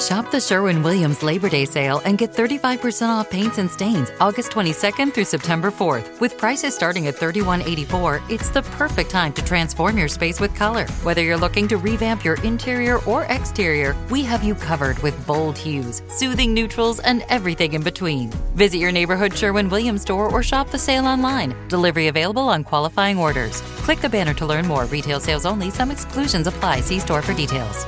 Shop the Sherwin-Williams Labor Day sale and get 35% off paints and stains August 22nd through September 4th. With prices starting at $31.84, it's the perfect time to transform your space with color. Whether you're looking to revamp your interior or exterior, we have you covered with bold hues, soothing neutrals, and everything in between. Visit your neighborhood Sherwin-Williams store or shop the sale online. Delivery available on qualifying orders. Click the banner to learn more. Retail sales only. Some exclusions apply. See store for details.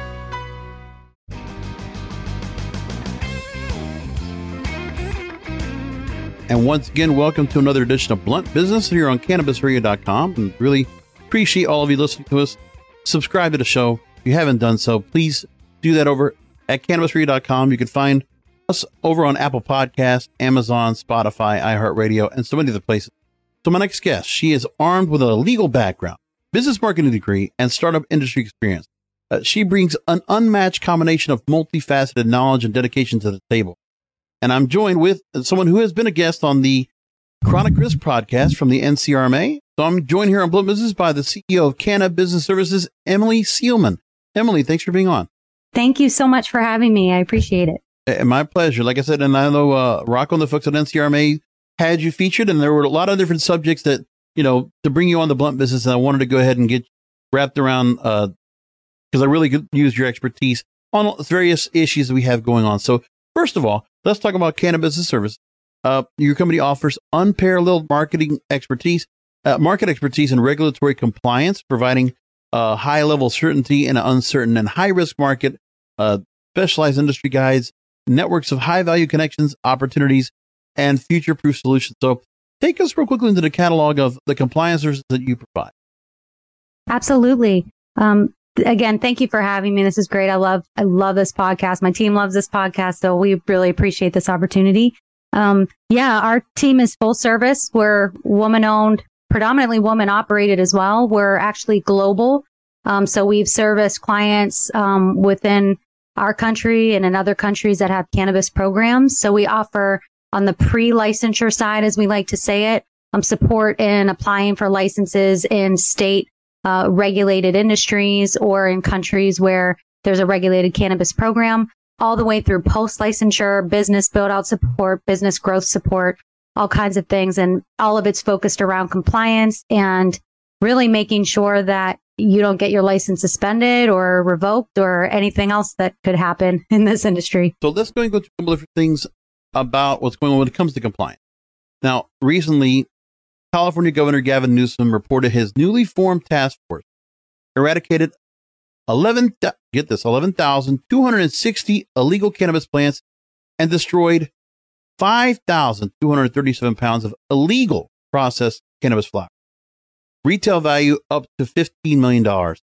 And once again, welcome to another edition of Blunt Business here on CannabisRadio.com. And really appreciate all of you listening to us. Subscribe to the show. If you haven't done so, please do that over at CannabisRadio.com. You can find us over on Apple Podcasts, Amazon, Spotify, iHeartRadio, and so many other places. So my next guest, she is armed with a legal background, business marketing degree, and startup industry experience. She brings an unmatched combination of multifaceted knowledge and dedication to the table. And I'm joined with someone who has been a guest on the Chronic Risk podcast from the NCRMA. So I'm joined here on Blunt Business by the CEO of Canna Business Services, Emily Seelman. Emily, thanks for being on. Thank you so much for having me. I appreciate it. My pleasure. Like I said, and I know Rocco and the folks at NCRMA had you featured, and there were a lot of different subjects that, to bring you on the Blunt Business. And I wanted to go ahead and get wrapped around because I really could use your expertise on various issues that we have going on. So first of all, let's talk about Canna Business Service. Your company offers unparalleled market expertise and regulatory compliance, providing high-level certainty in an uncertain and high-risk market, specialized industry guides, networks of high-value connections, opportunities, and future-proof solutions. So take us real quickly into the catalog of the compliance services that you provide. Absolutely. Again, thank you for having me. This is great. I love this podcast. My team loves this podcast, so we really appreciate this opportunity. Our team is full service. We're woman-owned, predominantly woman-operated as well. We're actually global. So we've serviced clients within our country and in other countries that have cannabis programs. So we offer, on the pre-licensure side, as we like to say it, support in applying for licenses in state regulated industries or in countries where there's a regulated cannabis program, all the way through post-licensure, business build-out support, business growth support, all kinds of things. And all of it's focused around compliance and really making sure that you don't get your license suspended or revoked or anything else that could happen in this industry. So let's go into a couple of different things about what's going on when it comes to compliance. Now, recently, California Governor Gavin Newsom reported his newly formed task force eradicated 11,260 illegal cannabis plants and destroyed 5,237 pounds of illegal processed cannabis flower. Retail value up to $15 million.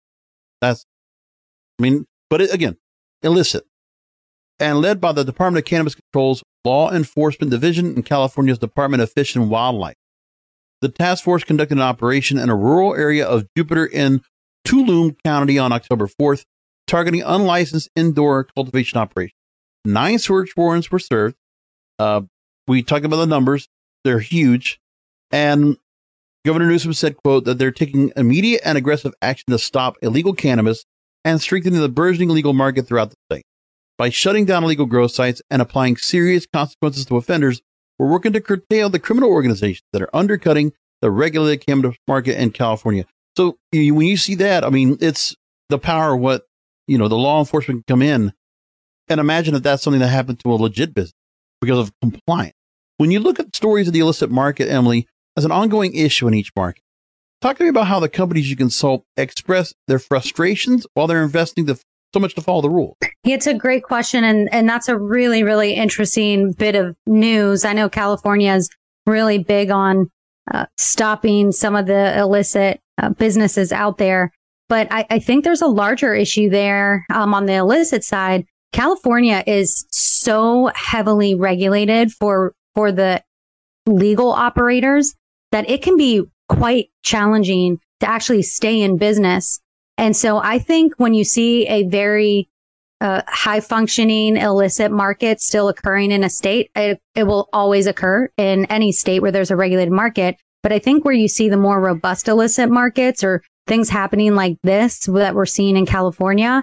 Again, illicit. And led by the Department of Cannabis Control's Law Enforcement Division in California's Department of Fish and Wildlife. The task force conducted an operation in a rural area of Jupiter in Tulum County on October 4th, targeting unlicensed indoor cultivation operations. 9 search warrants were served. We talked about the numbers. They're huge. And Governor Newsom said, quote, that they're taking immediate and aggressive action to stop illegal cannabis and strengthening the burgeoning legal market throughout the state. By shutting down illegal grow sites and applying serious consequences to offenders, we're working to curtail the criminal organizations that are undercutting the regulated cannabis market in California. So when you see that, it's the power of what, the law enforcement can come in and imagine if that's something that happened to a legit business because of compliance. When you look at stories of the illicit market, Emily, as an ongoing issue in each market, talk to me about how the companies you consult express their frustrations while they're investing so much to follow the rules. It's a great question. And that's a really, really interesting bit of news. I know California is really big on stopping some of the illicit businesses out there. But I think there's a larger issue there on the illicit side. California is so heavily regulated for the legal operators that it can be quite challenging to actually stay in business. And so I think when you see a very high functioning illicit market still occurring in a state, it will always occur in any state where there's a regulated market. But I think where you see the more robust illicit markets or things happening like this that we're seeing in California,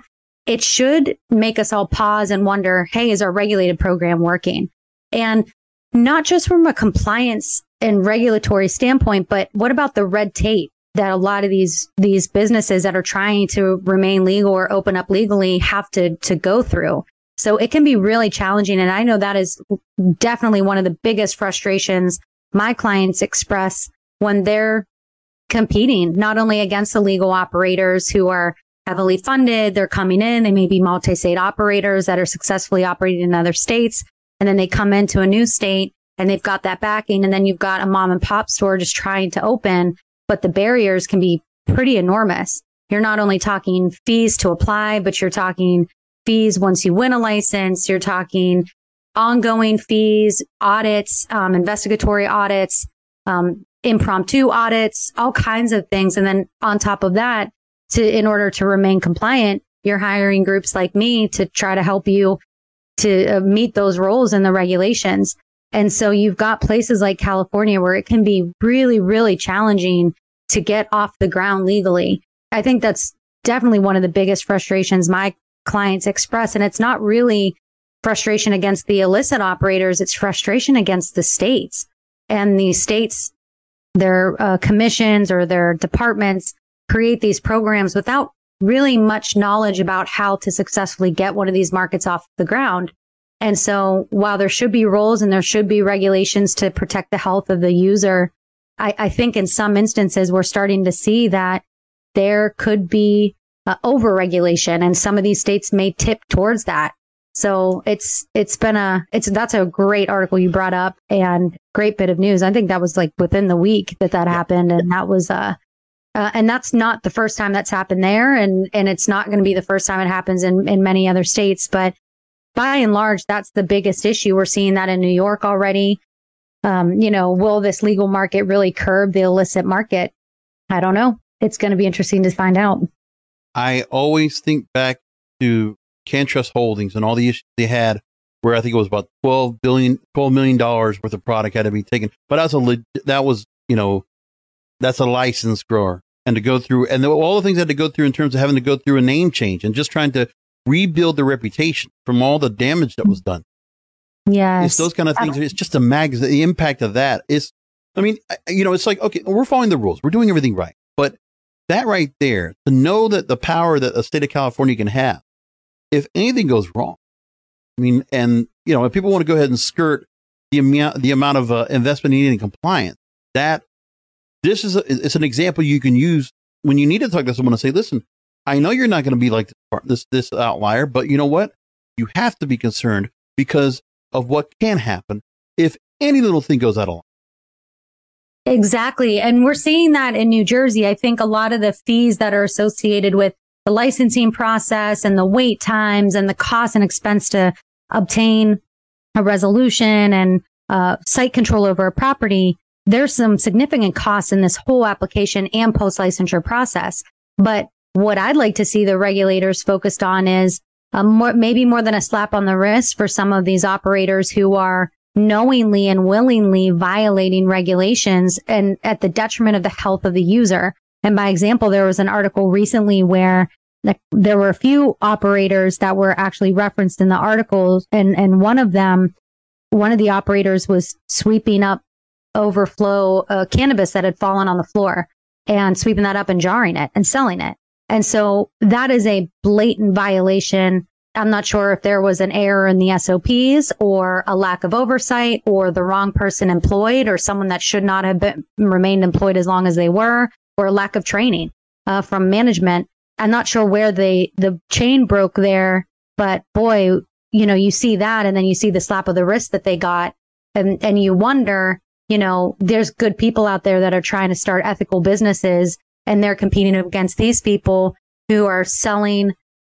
it should make us all pause and wonder, hey, is our regulated program working? And not just from a compliance and regulatory standpoint, but what about the red tape that a lot of these businesses that are trying to remain legal or open up legally have to go through? So it can be really challenging. And I know that is definitely one of the biggest frustrations my clients express when they're competing, not only against the legal operators who are heavily funded, they're coming in, they may be multi-state operators that are successfully operating in other states. And then they come into a new state and they've got that backing. And then you've got a mom and pop store just trying to open, but the barriers can be pretty enormous. You're not only talking fees to apply, but you're talking fees once you win a license. You're talking ongoing fees, audits, investigatory audits, impromptu audits, all kinds of things. And then on top of that, in order to remain compliant, you're hiring groups like me to try to help you to meet those rules and the regulations. And so you've got places like California where it can be really, really challenging to get off the ground legally. I think that's definitely one of the biggest frustrations my clients express. And it's not really frustration against the illicit operators. It's frustration against the states, and the states, their commissions or their departments create these programs without really much knowledge about how to successfully get one of these markets off the ground. And so while there should be rules and there should be regulations to protect the health of the user, I think in some instances we're starting to see that there could be over-regulation, and some of these states may tip towards that. So that's a great article you brought up and great bit of news. I think that was like within the week that happened, and that was and that's not the first time that's happened there, and it's not going to be the first time it happens in many other states. But by and large, that's the biggest issue. We're seeing that in New York already. Will this legal market really curb the illicit market? I don't know. It's going to be interesting to find out. I always think back to CanTrust Holdings and all the issues they had, where I think it was about $12 million worth of product had to be taken. But that's a license grower, and to go through, and all the things they had to go through in terms of having to go through a name change and just trying to rebuild the reputation from all the damage that was done. Yes. It's those kind of things. It's just the impact of that is, it's like, okay, we're following the rules. We're doing everything right. But that right there, to know that the power that the state of California can have, if anything goes wrong, if people want to go ahead and skirt the amount of investment needed in compliance, it's an example you can use when you need to talk to someone and say, listen, I know you're not going to be like this outlier, but you know what? You have to be concerned because of what can happen if any little thing goes out of line. Exactly. And we're seeing that in New Jersey. I think a lot of the fees that are associated with the licensing process and the wait times and the cost and expense to obtain a resolution and site control over a property, there's some significant costs in this whole application and post-licensure process. But what I'd like to see the regulators focused on is maybe more than a slap on the wrist for some of these operators who are knowingly and willingly violating regulations and at the detriment of the health of the user. And by example, there was an article recently where there were a few operators that were actually referenced in the articles. And one of the operators was sweeping up overflow cannabis that had fallen on the floor and sweeping that up and jarring it and selling it. And so that is a blatant violation. I'm not sure if there was an error in the SOPs or a lack of oversight or the wrong person employed or someone that should not have remained employed as long as they were, or a lack of training from management. I'm not sure where the chain broke there, but boy, you see that, and then you see the slap of the wrist that they got, and you wonder, there's good people out there that are trying to start ethical businesses, and they're competing against these people who are selling,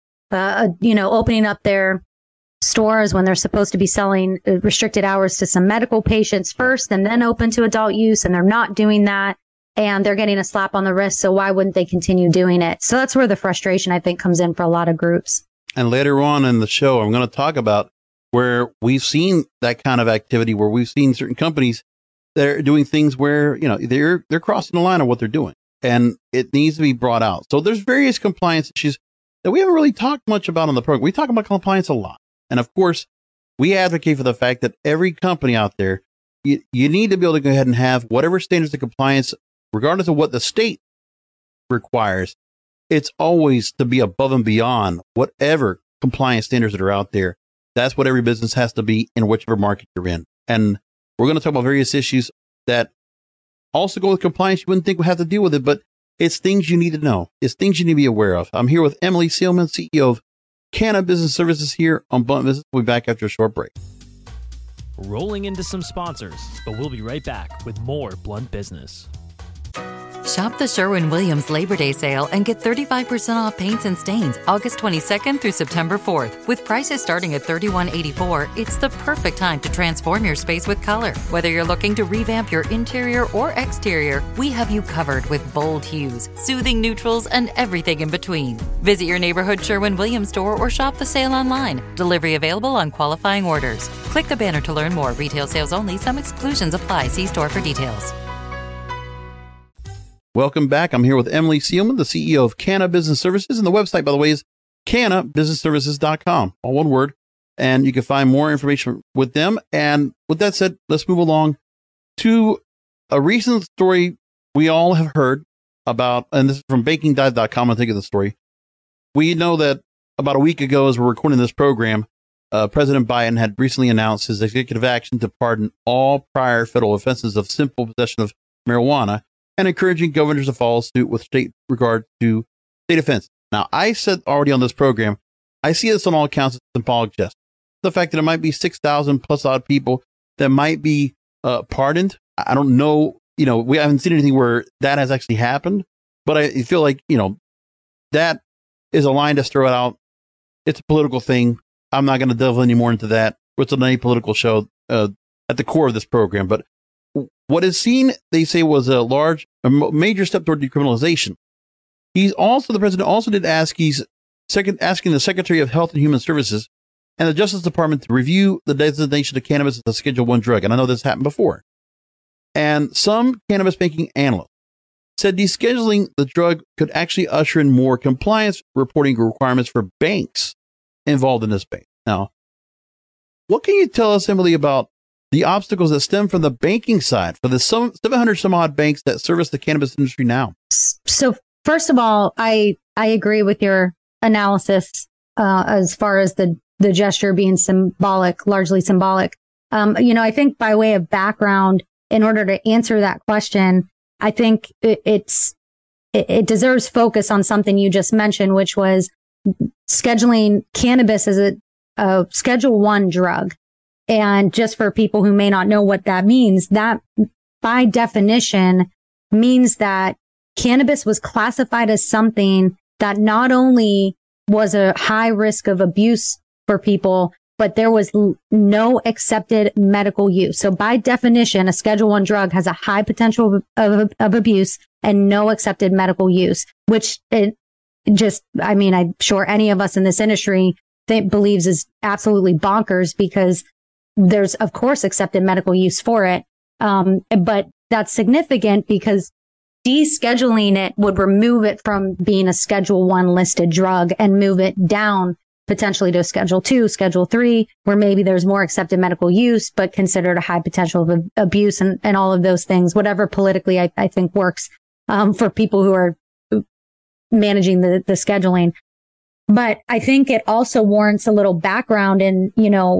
opening up their stores when they're supposed to be selling restricted hours to some medical patients first and then open to adult use. And they're not doing that. And they're getting a slap on the wrist. So why wouldn't they continue doing it? So that's where the frustration, I think, comes in for a lot of groups. And later on in the show, I'm going to talk about where we've seen that kind of activity, where we've seen certain companies that are doing things where, they're crossing the line of what they're doing. And it needs to be brought out. So there's various compliance issues. that we haven't really talked much about on the program. We talk about compliance a lot. And of course, we advocate for the fact that every company out there, you need to be able to go ahead and have whatever standards of compliance, regardless of what the state requires. It's always to be above and beyond whatever compliance standards that are out there. That's what every business has to be in whichever market you're in. And we're going to talk about various issues that also go with compliance. You wouldn't think we have to deal with it, but it's things you need to know. It's things you need to be aware of. I'm here with Emily Seelman, CEO of Canna Business Services here on Blunt Business. We'll be back after a short break. Rolling into some sponsors, but we'll be right back with more Blunt Business. Shop the Sherwin-Williams Labor Day sale and get 35% off paints and stains August 22nd through September 4th. With prices starting at $31.84, it's the perfect time to transform your space with color. Whether you're looking to revamp your interior or exterior, we have you covered with bold hues, soothing neutrals, and everything in between. Visit your neighborhood Sherwin-Williams store or shop the sale online. Delivery available on qualifying orders. Click the banner to learn more. Retail sales only. Some exclusions apply. See store for details. Welcome back. I'm here with Emily Seelman, the CEO of Canna Business Services. And the website, by the way, is cannabusinessservices.com, all one word. And you can find more information with them. And with that said, let's move along to a recent story we all have heard about. And this is from bakingdive.com. I think of the story. We know that about a week ago, as we're recording this program, President Biden had recently announced his executive action to pardon all prior federal offenses of simple possession of marijuana, and encouraging governors to follow suit with state regard to state offenses. Now, I said already on this program, I see this on all accounts as symbolic gesture. The fact that it might be 6,000 plus odd people that might be pardoned. I don't know, we haven't seen anything where that has actually happened, but I feel like, that is a line to throw it out. It's a political thing. I'm not going to delve any more into that. It's an political show at the core of this program, but what is seen, they say, was a major step toward decriminalization. The president also did asking the Secretary of Health and Human Services and the Justice Department to review the designation of cannabis as a Schedule I drug. And I know this happened before. And some cannabis banking analysts said descheduling the drug could actually usher in more compliance reporting requirements for banks involved in this space. Now, what can you tell us, Emily, about the obstacles that stem from the banking side for the 700 some odd banks that service the cannabis industry now? So first of all, I agree with your analysis as far as the gesture being largely symbolic. I think by way of background, in order to answer that question, I think it deserves focus on something you just mentioned, which was scheduling cannabis as a Schedule I drug. And just for people who may not know what that means, that by definition means that cannabis was classified as something that not only was a high risk of abuse for people, but there was no accepted medical use. So by definition, a Schedule I drug has a high potential of abuse and no accepted medical use, which I'm sure any of us in this industry believes is absolutely bonkers, because there's, of course, accepted medical use for it. But that's significant because descheduling it would remove it from being a Schedule I listed drug and move it down potentially to a Schedule II, Schedule III, where maybe there's more accepted medical use, but considered a high potential of abuse and all of those things, whatever politically I think works for people who are managing the scheduling. But I think it also warrants a little background, and,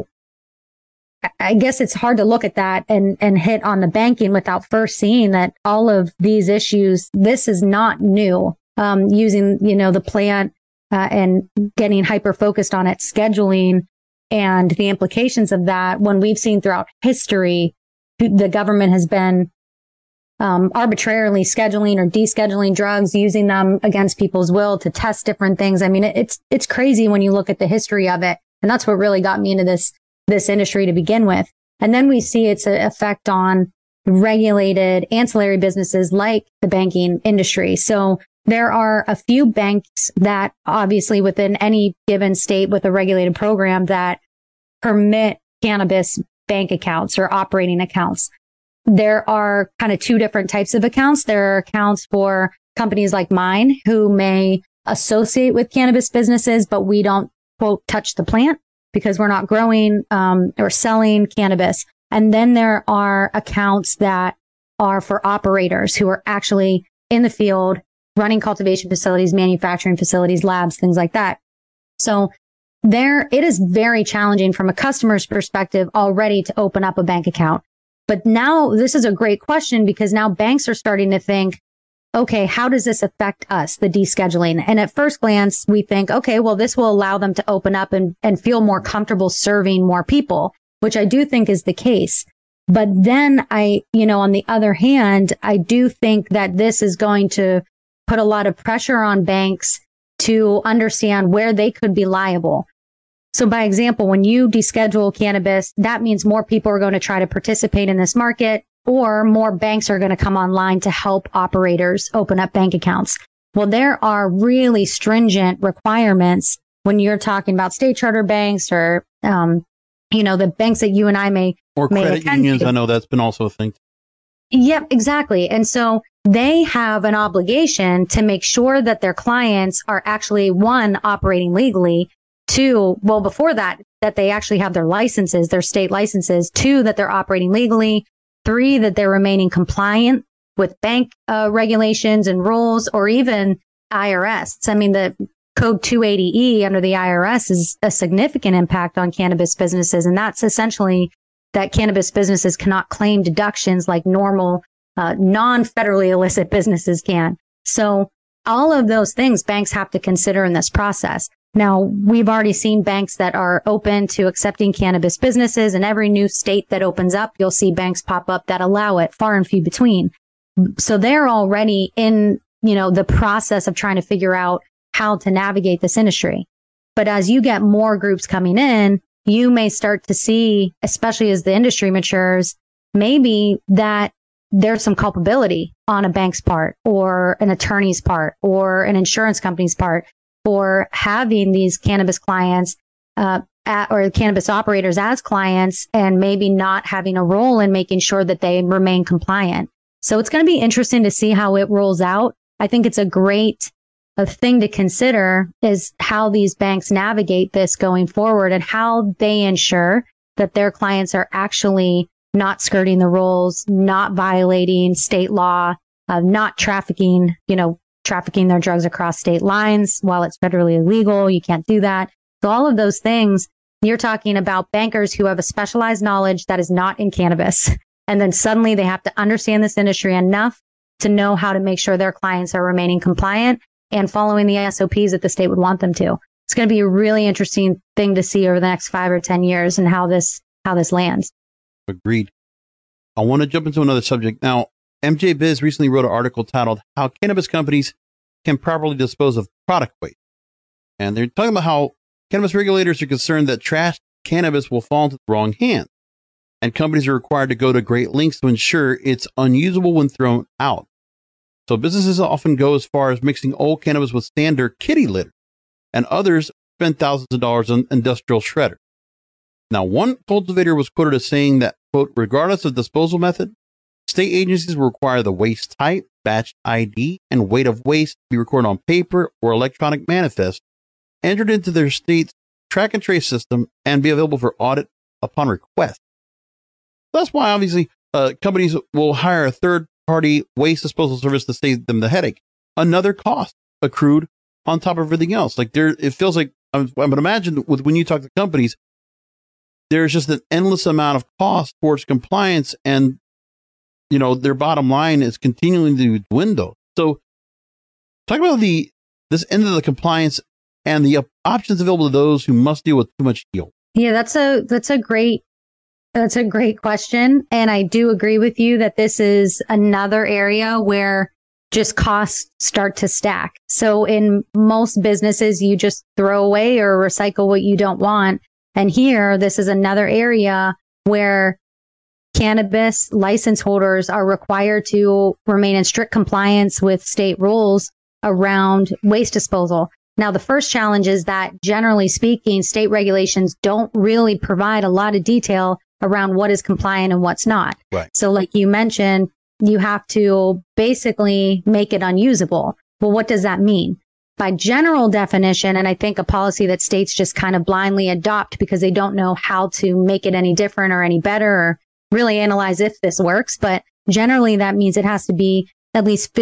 I guess it's hard to look at that and hit on the banking without first seeing that all of these issues, this is not new. Using, the plant and getting hyper focused on it, scheduling and the implications of that, when we've seen throughout history, the government has been arbitrarily scheduling or descheduling drugs, using them against people's will to test different things. I mean, it's crazy when you look at the history of it. And that's what really got me into this industry to begin with. And then we see its effect on regulated ancillary businesses like the banking industry. So there are a few banks that obviously within any given state with a regulated program that permit cannabis bank accounts or operating accounts. There are kind of two different types of accounts. There are accounts for companies like mine who may associate with cannabis businesses, but we don't, quote, touch the plant because we're not growing or selling cannabis. And then there are accounts that are for operators who are actually in the field, running cultivation facilities, manufacturing facilities, labs, things like that. So it is very challenging from a customer's perspective already to open up a bank account. But now this is a great question because now banks are starting to think, okay, how does this affect us, the descheduling? And at first glance, we think, okay, well, this will allow them to open up and feel more comfortable serving more people, which I do think is the case. But then on the other hand, I do think that this is going to put a lot of pressure on banks to understand where they could be liable. So by example, when you deschedule cannabis, that means more people are going to try to participate in this market, or more banks are going to come online to help operators open up bank accounts. Well, there are really stringent requirements when you're talking about state charter banks or, the banks that you and I may credit unions. I know that's been also a thing. Yep, exactly. And so they have an obligation to make sure that their clients are actually, one, operating legally, two, well, before that they actually have their licenses, their state licenses, two, that they're operating legally, three, that they're remaining compliant with bank regulations and rules, or even IRS. I mean, the Code 280E under the IRS is a significant impact on cannabis businesses. And that's essentially that cannabis businesses cannot claim deductions like normal, non-federally illicit businesses can. So all of those things banks have to consider in this process. Now, we've already seen banks that are open to accepting cannabis businesses. In every new state that opens up, you'll see banks pop up that allow it, far and few between. So they're already in, the process of trying to figure out how to navigate this industry. But as you get more groups coming in, you may start to see, especially as the industry matures, maybe that there's some culpability on a bank's part or an attorney's part or an insurance company's part for having these cannabis clients or cannabis operators as clients and maybe not having a role in making sure that they remain compliant. So it's going to be interesting to see how it rolls out. I think it's a great thing to consider is how these banks navigate this going forward and how they ensure that their clients are actually not skirting the rules, not violating state law, not trafficking their drugs across state lines while it's federally illegal. You can't do that. So all of those things, you're talking about bankers who have a specialized knowledge that is not in cannabis. And then suddenly they have to understand this industry enough to know how to make sure their clients are remaining compliant and following the SOPs that the state would want them to. It's going to be a really interesting thing to see over the next 5 or 10 years and how this lands. Agreed. I want to jump into another subject. Now, MJ Biz recently wrote an article titled How Cannabis Companies Can Properly Dispose of Product Waste. And they're talking about how cannabis regulators are concerned that trashed cannabis will fall into the wrong hands. And companies are required to go to great lengths to ensure it's unusable when thrown out. So businesses often go as far as mixing old cannabis with standard kitty litter, and others spend thousands of dollars on industrial shredder. Now, one cultivator was quoted as saying that, quote, regardless of disposal method, state agencies will require the waste type, batch ID, and weight of waste to be recorded on paper or electronic manifest, entered into their state's track and trace system, and be available for audit upon request. That's why, obviously, companies will hire a third-party waste disposal service to save them the headache. Another cost accrued on top of everything else. Like it feels like I would imagine when you talk to companies, there's just an endless amount of cost towards compliance, and their bottom line is continuing to dwindle. So, talk about this end of the compliance and the options available to those who must deal with too much yield. Yeah, that's a great question, and I do agree with you that this is another area where just costs start to stack. So in most businesses, you just throw away or recycle what you don't want. And here, this is another area where cannabis license holders are required to remain in strict compliance with state rules around waste disposal. Now, the first challenge is that, generally speaking, state regulations don't really provide a lot of detail around what is compliant and what's not. Right. So like you mentioned, you have to basically make it unusable. Well, what does that mean? by general definition, and I think a policy that states just kind of blindly adopt because they don't know how to make it any different or any better or really analyze if this works. But generally, that means it has to be at least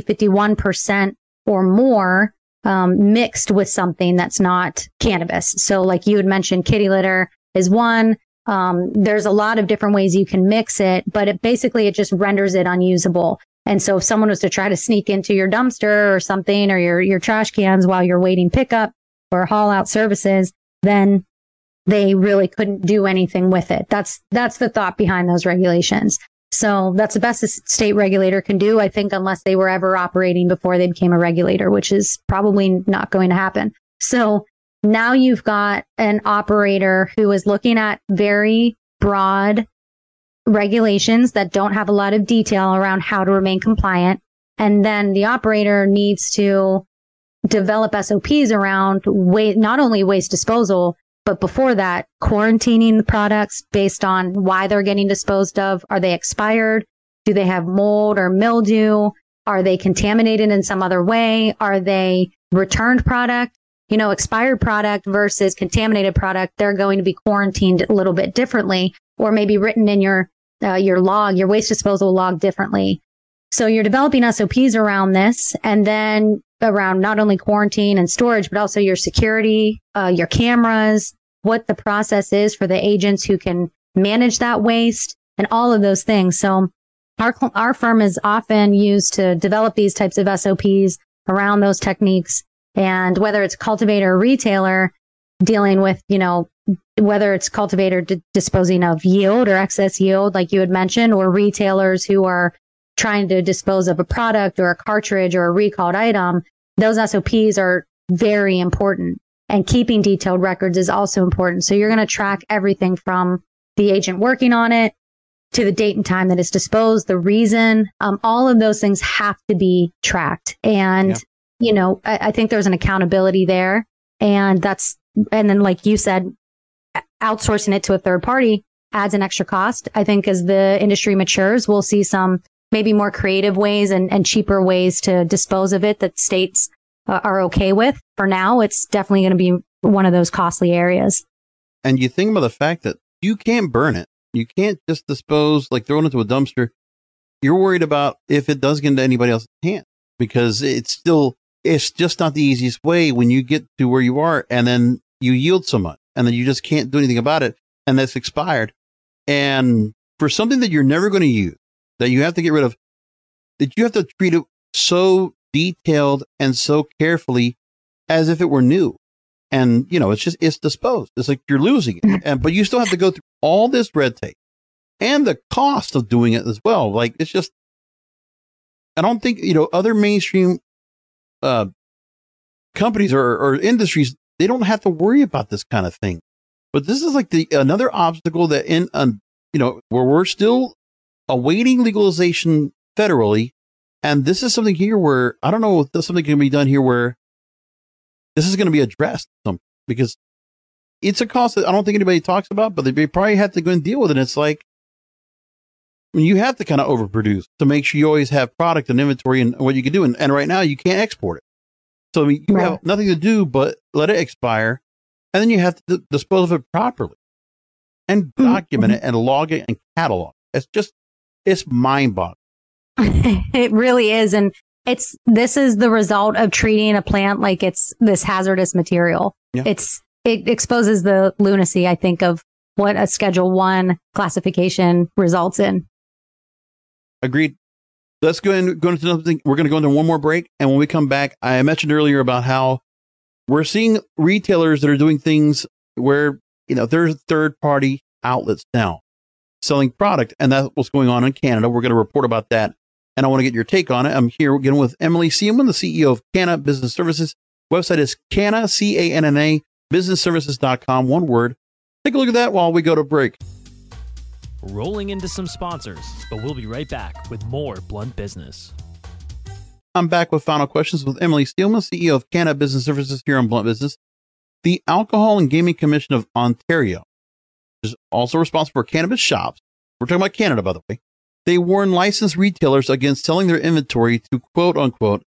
51% or more mixed with something that's not cannabis. So like you had mentioned, kitty litter is one. There's a lot of different ways you can mix it, but it just renders it unusable. And so if someone was to try to sneak into your dumpster or something, or your trash cans while you're waiting pickup or haul out services, then they really couldn't do anything with it. That's the thought behind those regulations. So that's the best a state regulator can do, I think, unless they were ever operating before they became a regulator, which is probably not going to happen. So now you've got an operator who is looking at very broad regulations that don't have a lot of detail around how to remain compliant. And then the operator needs to develop SOPs around not only waste disposal, but before that, quarantining the products based on why they're getting disposed of. Are they expired? Do they have mold or mildew? Are they contaminated in some other way? Are they returned product? Expired product versus contaminated product, they're going to be quarantined a little bit differently, or maybe written in your log, your waste disposal log differently. So you're developing SOPs around this, and then around not only quarantine and storage, but also your security, your cameras, what the process is for the agents who can manage that waste, and all of those things. So our firm is often used to develop these types of SOPs around those techniques. And whether it's cultivator or retailer dealing with, whether it's cultivator disposing of yield or excess yield, like you had mentioned, or retailers who are trying to dispose of a product or a cartridge or a recalled item, those SOPs are very important. And keeping detailed records is also important. So you're going to track everything from the agent working on it to the date and time that it's disposed, the reason, all of those things have to be tracked. And, I think there's an accountability there. And then like you said, outsourcing it to a third party adds an extra cost. I think as the industry matures, we'll see some maybe more creative ways and cheaper ways to dispose of it that states are okay with. For now, it's definitely going to be one of those costly areas. And you think about the fact that you can't burn it. You can't just dispose, like throw it into a dumpster. You're worried about if it does get into anybody else's hand, because it's just not the easiest way when you get to where you are and then you yield so much and then you just can't do anything about it and that's expired. And for something that you're never going to use, that you have to get rid of, that you have to treat it so detailed and so carefully as if it were new. And, it's disposed. It's like you're losing it. But you still have to go through all this red tape and the cost of doing it as well. Like, it's just, I don't think, other mainstream companies or industries, they don't have to worry about this kind of thing. But this is like another obstacle that where we're still awaiting legalization federally. And this is something here where I don't know if there's something can be done here where this is going to be addressed because it's a cost that I don't think anybody talks about, but they probably have to go and deal with it. And it's like, you have to kind of overproduce to make sure you always have product and inventory and what you can do. And right now you can't export it. So you have nothing to do but let it expire. And then you have to dispose of it properly and document it and log it and catalog. It's mind boggling. It really is. And this is the result of treating a plant like it's this hazardous material. Yeah. It exposes the lunacy, I think, of what a Schedule I classification results in. Agreed. Let's go into another thing. We're going to go into one more break. And when we come back, I mentioned earlier about how we're seeing retailers that are doing things where, there's third party outlets now selling product. And that's what's going on in Canada. We're going to report about that. And I want to get your take on it. I'm here again with Emily Seelman, the CEO of Canna Business Services. Website is Canna, CANNA, businessservices.com, one word. Take a look at that while we go to break. Rolling into some sponsors, but we'll be right back with more Blunt Business. I'm back with final questions with Emily Seelman, CEO of Canna Business Services here on Blunt Business. The Alcohol and Gaming Commission of Ontario is also responsible for cannabis shops. We're talking about Canada, by the way. They warn licensed retailers against selling their inventory to quote unquote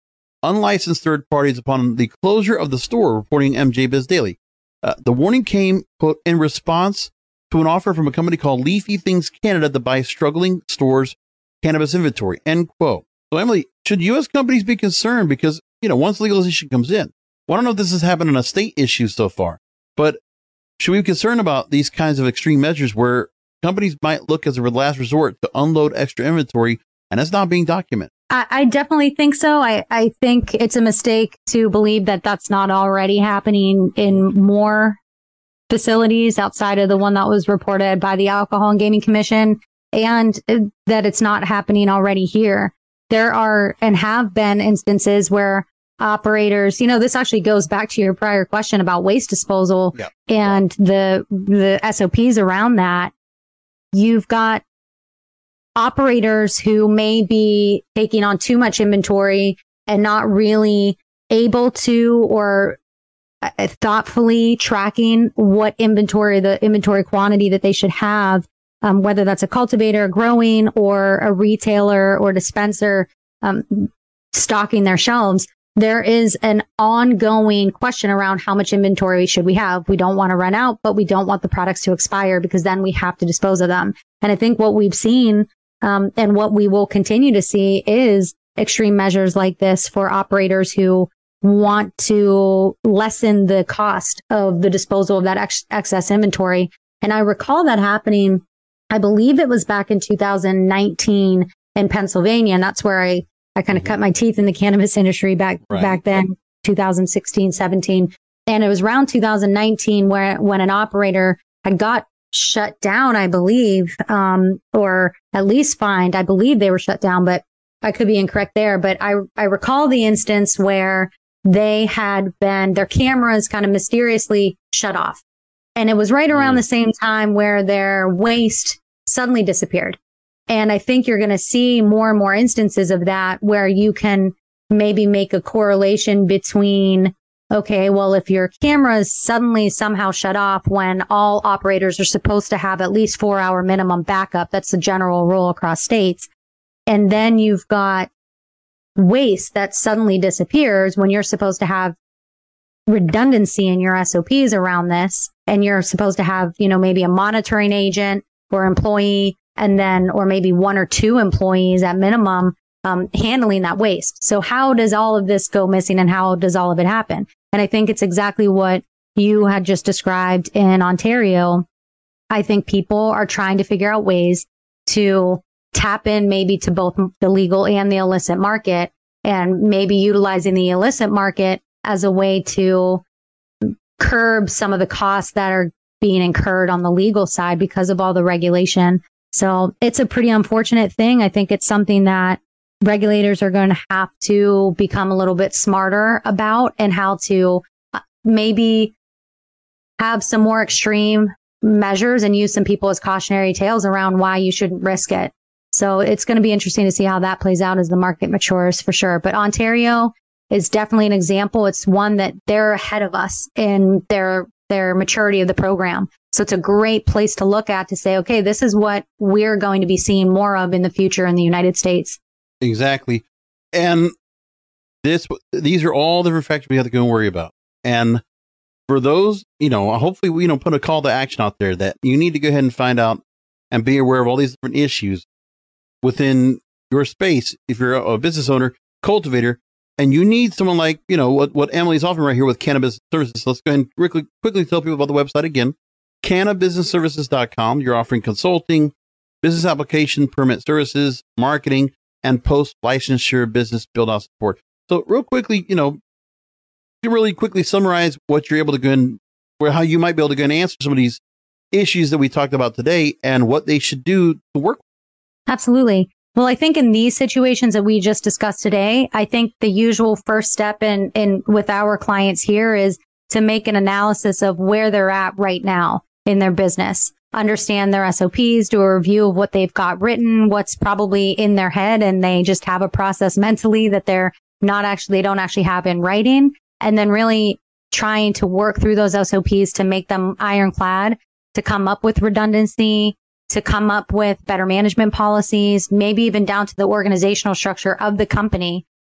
unlicensed third parties upon the closure of the store, reporting MJ Biz Daily. The warning came, quote, in response to an offer from a company called Leafy Things Canada to buy struggling stores' cannabis inventory, end quote. So, Emily, should U.S. companies be concerned? Because, once legalization comes in, well, I don't know if this has happened on a state issue so far, but should we be concerned about these kinds of extreme measures where companies might look as a last resort to unload extra inventory, and that's not being documented? I definitely think so. I think it's a mistake to believe that that's not already happening in more facilities outside of the one that was reported by the Alcohol and Gaming Commission, and that it's not happening already here. There are and have been instances where operators, this actually goes back to your prior question about waste disposal and the SOPs around that. You've got operators who may be taking on too much inventory and not really able to or thoughtfully tracking what the inventory quantity that they should have, whether that's a cultivator growing or a retailer or dispenser stocking their shelves. There is an ongoing question around how much inventory should we have. We don't want to run out, but we don't want the products to expire because then we have to dispose of them. And I think what we've seen and what we will continue to see is extreme measures like this for operators who want to lessen the cost of the disposal of that excess inventory. And I recall that happening, I believe it was back in 2019 in Pennsylvania. And that's where I kind of cut my teeth in the cannabis industry back then, 2016, 17. And it was around 2019 when an operator had got shut down, I believe, or at least fined. I believe they were shut down, but I could be incorrect there. But I recall the instance where they had their cameras kind of mysteriously shut off. And it was right around the same time where their waste suddenly disappeared. And I think you're going to see more and more instances of that where you can maybe make a correlation between, okay, well, if your cameras suddenly somehow shut off when all operators are supposed to have at least 4-hour minimum backup, that's the general rule across states. And then you've got waste that suddenly disappears when you're supposed to have redundancy in your SOPs around this. And you're supposed to have, maybe a monitoring agent or employee, and then, or maybe 1 or 2 employees at minimum, handling that waste. So how does all of this go missing and how does all of it happen? And I think it's exactly what you had just described in Ontario. I think people are trying to figure out ways to tap in maybe to both the legal and the illicit market, and maybe utilizing the illicit market as a way to curb some of the costs that are being incurred on the legal side because of all the regulation. So it's a pretty unfortunate thing. I think it's something that regulators are going to have to become a little bit smarter about, and how to maybe have some more extreme measures and use some people as cautionary tales around why you shouldn't risk it. So it's going to be interesting to see how that plays out as the market matures, for sure. But Ontario is definitely an example. It's one that they're ahead of us in their maturity of the program. So it's a great place to look at to say, okay, this is what we're going to be seeing more of in the future in the United States. Exactly. And these are all different factors we have to go and worry about. And for those, hopefully we put a call to action out there that you need to go ahead and find out and be aware of all these different issues within your space. If you're a business owner, cultivator, and you need someone like, what Emily's offering right here with Cannabis Services. Let's go ahead and quickly tell people about the website again, cannabusinessservices.com. You're offering consulting, business application, permit services, marketing, and post-licensure business build-out support. So real quickly, to really quickly summarize what you're able to go and how you might be able to go and answer some of these issues that we talked about today and what they should do to work. Absolutely. Well, I think in these situations that we just discussed today, I think the usual first step in with our clients here is to make an analysis of where they're at right now in their business, understand their SOPs, do a review of what they've got written, what's probably in their head, and they just have a process mentally that they don't actually have in writing, and then really trying to work through those SOPs to make them ironclad, to come up with redundancy, to come up with better management policies, maybe even down to the organizational structure of the company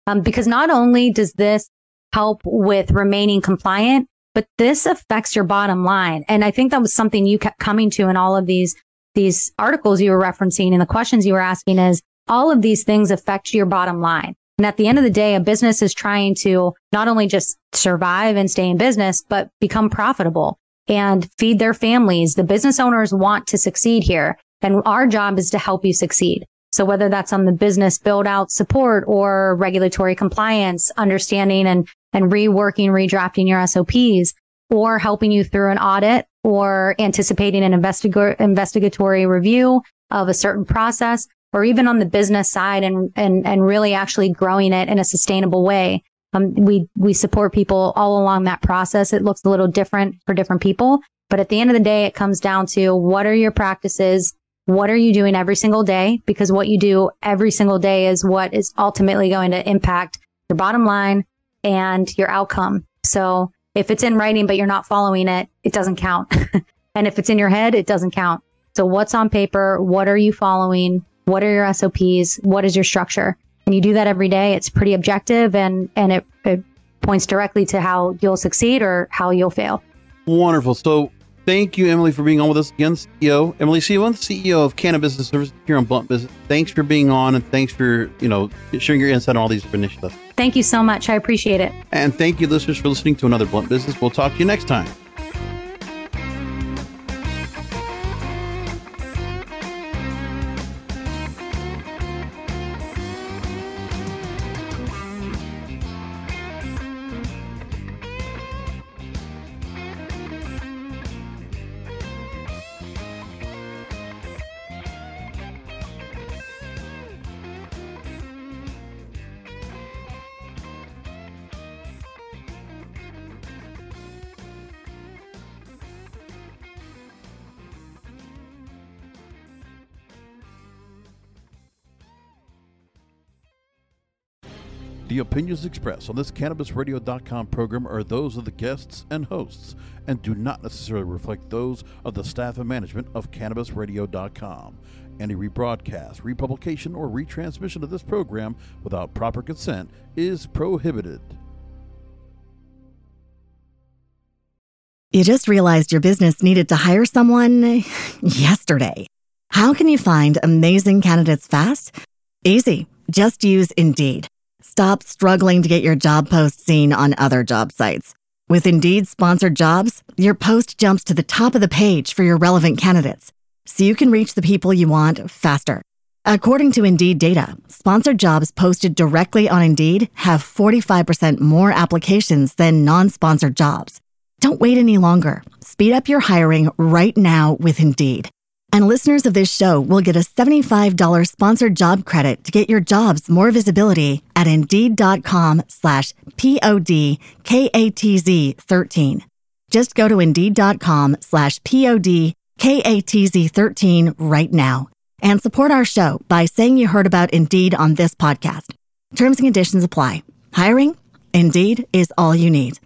Because not only does this help with remaining compliant, but this affects your bottom line. And I think that was something you kept coming to in all of these articles you were referencing and the questions you were asking is all of these things affect your bottom line. And at the end of the day, a business is trying to not only just survive and stay in business, but become profitable and feed their families. The business owners want to succeed here. And our job is to help you succeed. So whether that's on the business build out support or regulatory compliance, understanding and reworking, redrafting your SOPs, or helping you through an audit or anticipating an investigatory review of a certain process, or even on the business side and really actually growing it in a sustainable way. We support people all along that process. It looks a little different for different people, but at the end of the day, it comes down to what are your practices? What are you doing every single day? Because what you do every single day is what is ultimately going to impact your bottom line and your outcome. So if it's in writing, but you're not following it, it doesn't count. And if it's in your head, it doesn't count. So what's on paper? What are you following? What are your SOPs? What is your structure? And you do that every day. It's pretty objective and it points directly to how you'll succeed or how you'll fail. Wonderful. So thank you, Emily, for being on with us again, CEO. Emily Seawan, CEO of Canna Business Services here on Blunt Business. Thanks for being on and thanks for, sharing your insight on all these initiatives. Thank you so much. I appreciate it. And thank you, listeners, for listening to another Blunt Business. We'll talk to you next time. The opinions expressed on this CannabisRadio.com program are those of the guests and hosts and do not necessarily reflect those of the staff and management of CannabisRadio.com. Any rebroadcast, republication, or retransmission of this program without proper consent is prohibited. You just realized your business needed to hire someone yesterday. How can you find amazing candidates fast? Easy. Just use Indeed. Stop struggling to get your job post seen on other job sites. With Indeed sponsored jobs, your post jumps to the top of the page for your relevant candidates, so you can reach the people you want faster. According to Indeed data, sponsored jobs posted directly on Indeed have 45% more applications than non-sponsored jobs. Don't wait any longer. Speed up your hiring right now with Indeed. And listeners of this show will get a $75 sponsored job credit to get your jobs more visibility at Indeed.com/PODKATZ13. Just go to Indeed.com/PODKATZ13 right now and support our show by saying you heard about Indeed on this podcast. Terms and conditions apply. Hiring? Indeed is all you need.